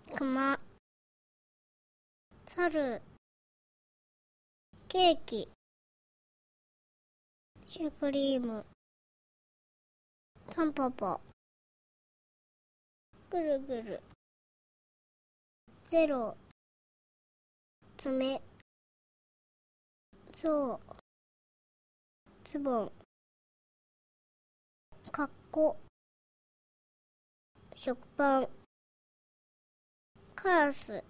熊、猿、ケーキ、シュークリーム、タンポポ、ぐるぐる、ゼロ、爪、ゾウ、ズボン、かっこ、食パン、カラス、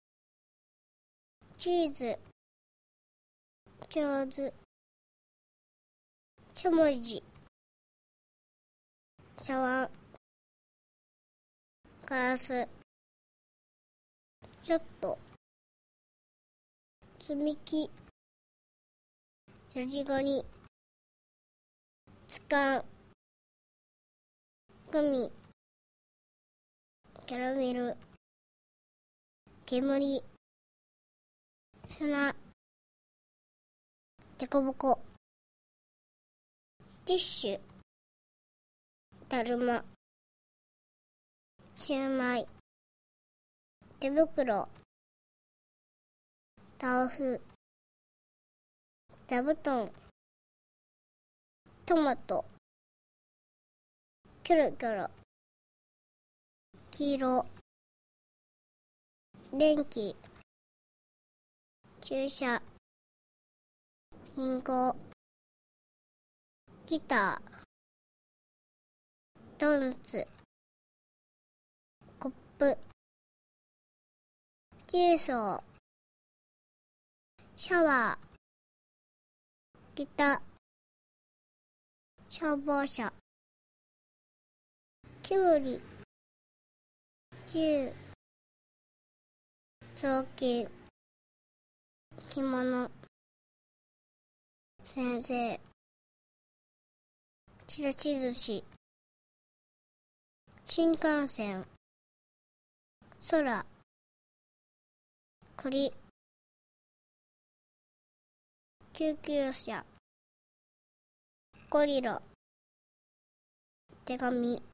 チーズ、上手、しゃもじ、茶碗、ガラス、ちょっと、積み木、さじがに、つかん、グミ、キャラメル、煙、砂、デコボコ、ティッシュ、だるま、シューマイ、手袋、豆腐、座布団、トマト、キョロキョロ、黄色、電気、注射、銀行、ギター、ドーナツ、コップ、ジューソー、シャワー、ギター、消防車、キュウリ、銃、雑巾、着物、先生、ちらし寿司、新幹線、空、栗、救急車、ゴリラ、手紙、